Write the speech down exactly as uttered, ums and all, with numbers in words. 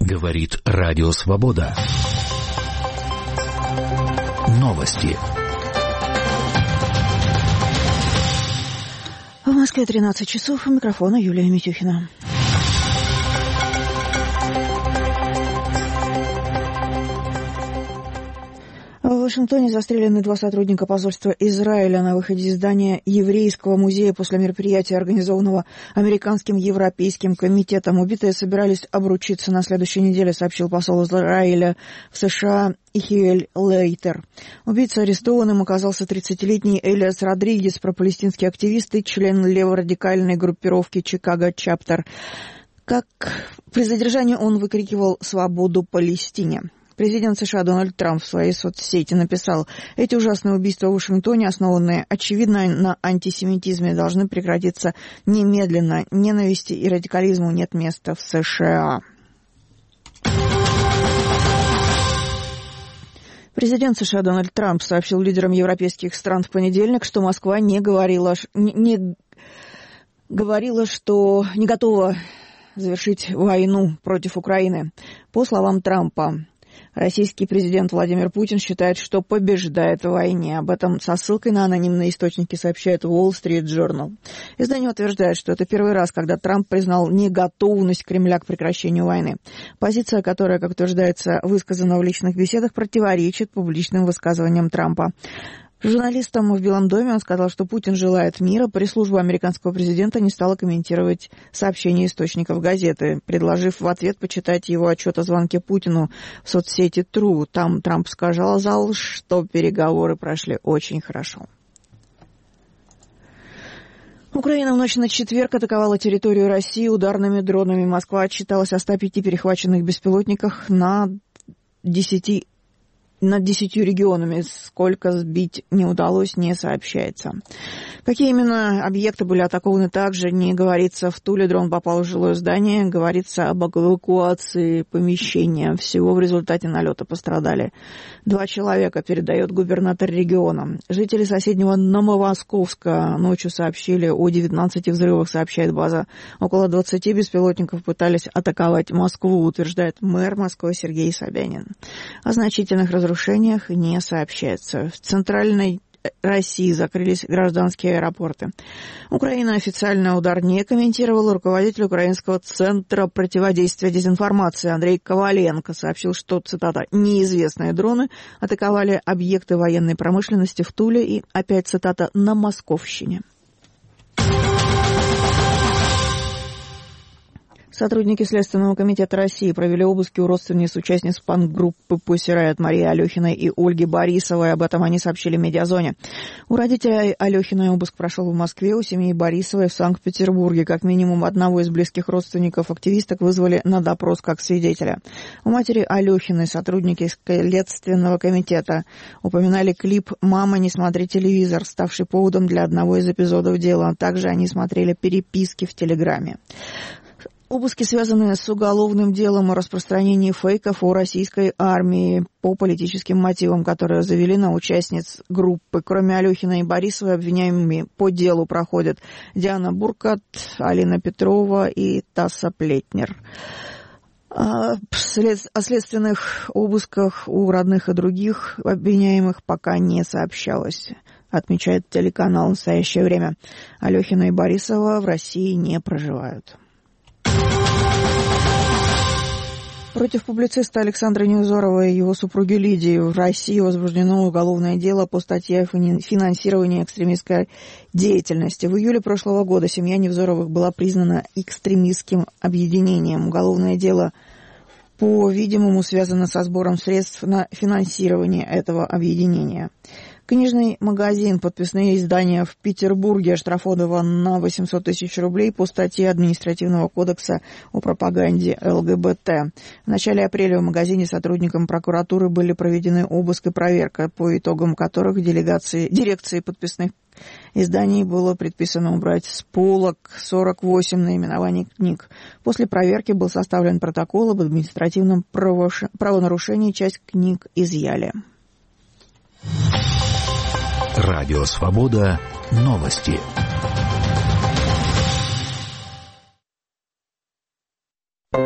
Говорит Радио Свобода. Новости. В Москве тринадцать часов. У микрофона Юлия Митюхина. В Вашингтоне застрелены два сотрудника посольства Израиля на выходе из здания еврейского музея после мероприятия, организованного Американским Европейским комитетом. Убитые собирались обручиться на следующей неделе, сообщил посол Израиля в США Ихиэль Лейтер. Убийца арестованным оказался тридцатилетний Элиас Родригес, пропалестинский активист и член леворадикальной группировки Чикаго Чаптер. Как при задержании он выкрикивал «Свободу Палестине». Президент США Дональд Трамп в своей соцсети написал: «Эти ужасные убийства в Вашингтоне, основанные, очевидно, на антисемитизме, должны прекратиться немедленно. Ненависти и радикализму нет места в США». Президент США Дональд Трамп сообщил лидерам европейских стран в понедельник, что Москва не говорила, не, не говорила, что не готова завершить войну против Украины. По словам Трампа, российский президент Владимир Путин считает, что побеждает в войне. Об этом со ссылкой на анонимные источники сообщает Wall Street Journal. Издание утверждает, что это первый раз, когда Трамп признал неготовность Кремля к прекращению войны. Позиция, которая, как утверждается, высказана в личных беседах, противоречит публичным высказываниям Трампа. Журналистам в Белом доме он сказал, что Путин желает мира. Пресс-служба американского президента не стала комментировать сообщения источников газеты, предложив в ответ почитать его отчет о звонке Путину в соцсети True. Там Трамп сказал, что переговоры прошли очень хорошо. Украина в ночь на четверг атаковала территорию России ударными дронами. Москва отчиталась о ста пяти перехваченных беспилотниках на десяти над десятью регионами. Сколько сбить не удалось, не сообщается. Какие именно объекты были атакованы, также не говорится. В Туле дрон попал в жилое здание. Говорится об эвакуации помещения. Всего в результате налета пострадали два человека, передает губернатор региона. Жители соседнего Новомосковска ночью сообщили о девятнадцати взрывах, сообщает база. Около двадцати беспилотников пытались атаковать Москву, утверждает мэр Москвы Сергей Собянин. О значительных разрушениях не сообщается. В центральной России закрылись гражданские аэропорты. Украина официально удар не комментировала. Руководитель Украинского центра противодействия дезинформации Андрей Коваленко сообщил, что, цитата, «неизвестные дроны атаковали объекты военной промышленности в Туле и, опять цитата, на Московщине». Сотрудники Следственного комитета России провели обыски у родственниц участниц панк-группы Pussy Riot Марии Алехиной и Ольги Борисовой. Об этом они сообщили в Медиазоне. У родителей Алехиной обыск прошел в Москве, у семьи Борисовой в Санкт-Петербурге. Как минимум одного из близких родственников активисток вызвали на допрос как свидетеля. У матери Алехиной сотрудники Следственного комитета упоминали клип «Мама, не смотри телевизор», ставший поводом для одного из эпизодов дела. Также они смотрели переписки в Телеграме. Обыски связаны с уголовным делом о распространении фейков о российской армии по политическим мотивам, которые завели на участниц группы. Кроме Алехиной и Борисовой, обвиняемыми по делу проходят Диана Буркат, Алина Петрова и Тасса Плетнер. О следственных обысках у родных и других обвиняемых пока не сообщалось, отмечает телеканал «Настоящее время». Алехина и Борисова в России не проживают. Против публициста Александра Невзорова и его супруги Лидии в России возбуждено уголовное дело по статье «Финансирование экстремистской деятельности». В июле прошлого года семья Невзоровых была признана экстремистским объединением. Уголовное дело, по-видимому, связано со сбором средств на финансирование этого объединения. Книжный магазин «Подписные издания» в Петербурге оштрафован на восемьсот тысяч рублей по статье Административного кодекса о пропаганде ЛГБТ. В начале апреля в магазине сотрудникам прокуратуры были проведены обыск и проверка, по итогам которых делегации, дирекции подписных изданий было предписано убрать с полок сорок восемь наименований книг. После проверки был составлен протокол об административном правонарушении, часть книг изъяли. Радио Свобода. Новости.